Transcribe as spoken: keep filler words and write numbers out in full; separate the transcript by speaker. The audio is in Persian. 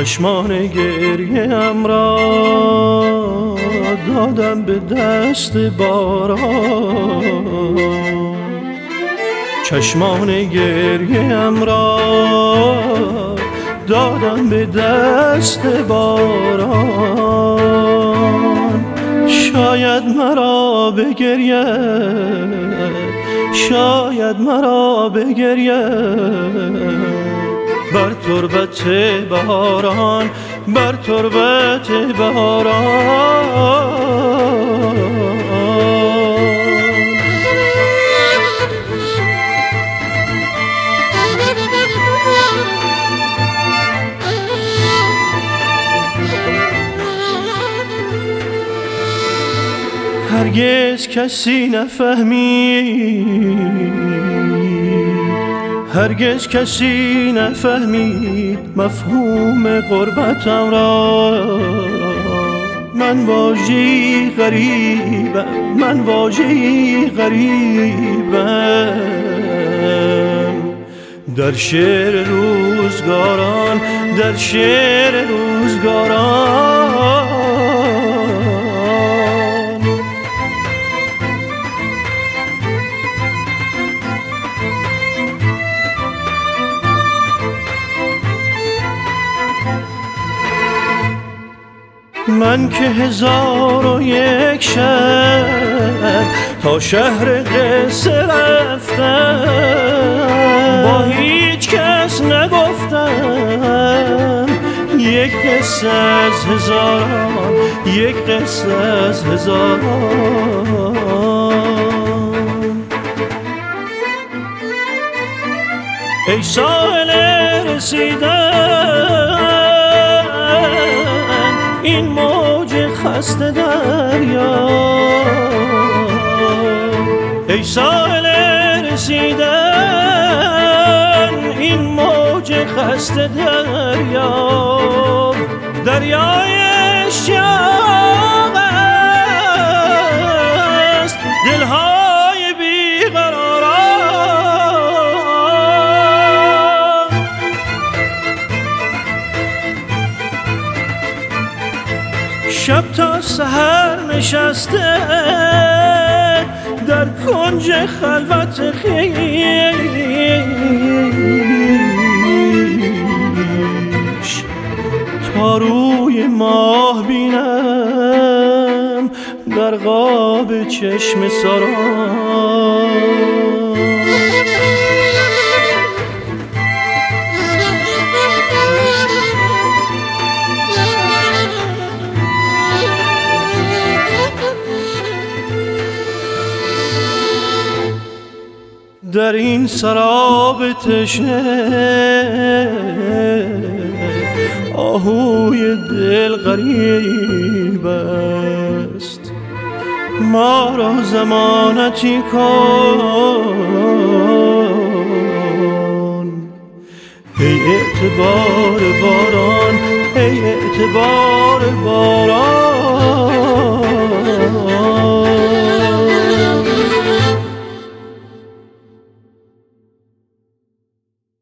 Speaker 1: چشمان گریم را دادم به دست باران، چشمان گریم را دادم به دست باران. شاید مرا بگرید، شاید مرا بگرید بر تربت بهاران، بر تربت بهاران. هرگز کسی نفهمید، هرگز کسی نفهمید مفهوم غربتم را. من واژه‌ای غریبم، من واژه‌ای غریبم در شعر روزگاران، در شعر روزگاران. من که هزار و یک شب تا شهر قصه رفتم، با هیچ کس نگفتم یک قصه از هزاران، یک قصه از هزاران. ای ساحل رسیدن این موج خسته دریا، ای ساحل رسیدن این موج خسته دریا. دریای اشتیاق است دلهای بیقراران. شب تا سحر نشسته در کنج خلوت خویش، تا روی ماه بینم در قاب چشم ساران. در این سراب تشنه آهوی دل غریب است. ما را ضمانتی کن ای اعتبار باران، ای اعتبار باران.